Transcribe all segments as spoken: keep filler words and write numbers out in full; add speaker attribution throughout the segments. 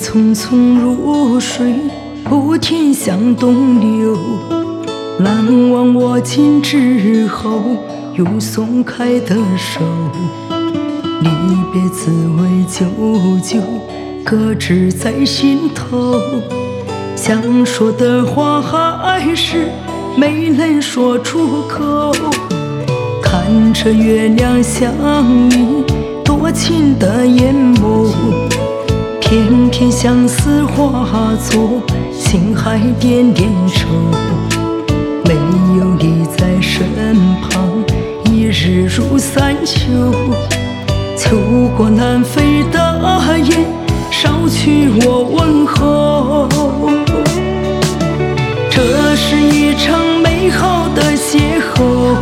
Speaker 1: 匆匆入睡，不停向东流。难忘握紧之后又松开的手，离别滋味久久，搁置在心头。想说的话还是没能说出口，看着月亮像你多情的眼眸，偏偏相思化作心海点点愁。没有你在身旁，一日如三秋。秋过南飞的雁，捎去我问候。这是一场美好的邂逅，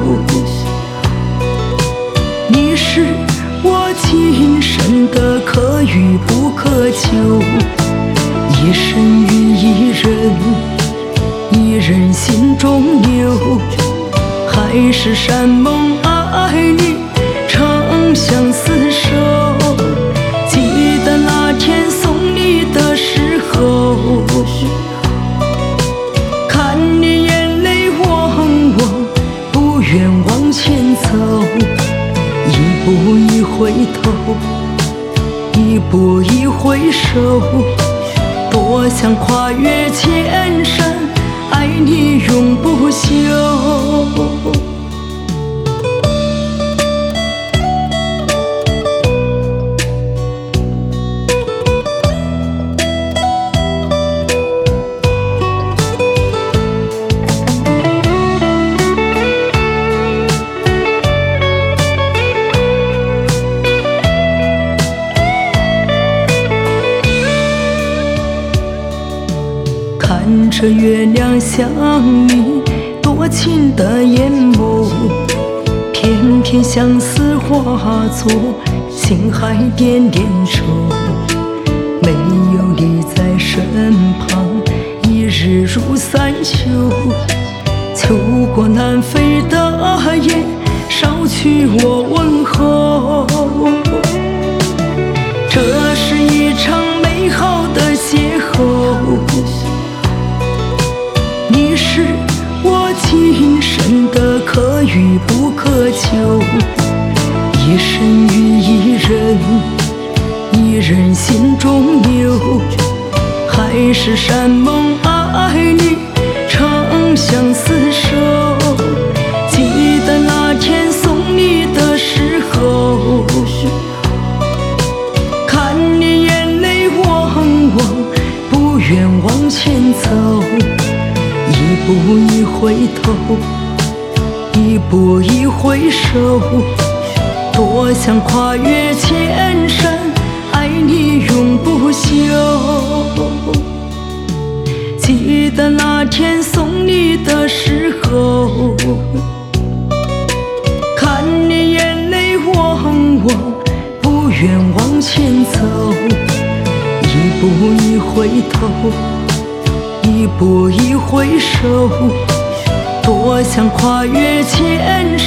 Speaker 1: 你是我今生的可遇不可求。一生与一人，一人心中留，海誓山盟爱你长相厮守。记得那天送你的时候，看你眼泪汪汪，不愿往前走。一步一回头，一步一回首，多想跨越千山，爱你永不休。看着月亮像你多情的眼眸，偏偏相思化作心海点点愁。没有你在身旁，一日如三秋。秋过南飞的雁，捎去我问候。这是一场美好的邂逅，你是我今生的可遇不可求。一生与一人，一人心中留，海誓山盟爱你长相厮守。记得那天送你的时候，看你眼泪汪汪，不愿往前走。一步一回头，一步一回首，多想跨越千山，爱你永不休。记得那天送你的时候，看你眼泪汪汪，不愿往前走。一步一回头，一步一回首，多想跨越千山。